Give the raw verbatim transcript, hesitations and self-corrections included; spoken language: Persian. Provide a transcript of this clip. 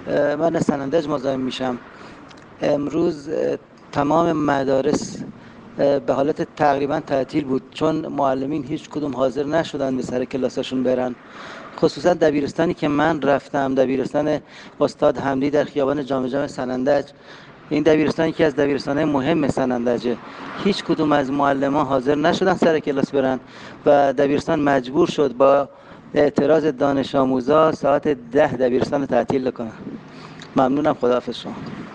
من از سنندج مزاحم میشم. امروز تمام مدارس به حالت تقریبا تعطیل بود، چون معلمین هیچ کدوم حاضر نشدن به سر کلاسشون برن. خصوصا دبیرستانی که من رفتم، دبیرستان استاد حمدی در خیابان جام جم سنندج، این دبیرستان یکی از دبیرستان‌های مهم سنندجه. هیچ کدوم از معلمان حاضر نشدن سر کلاس برن و دبیرستان مجبور شد با اعتراض دانش آموزا ساعت ده دبیرستان تعطیل کنن. ممنونم. خداحافظ شما.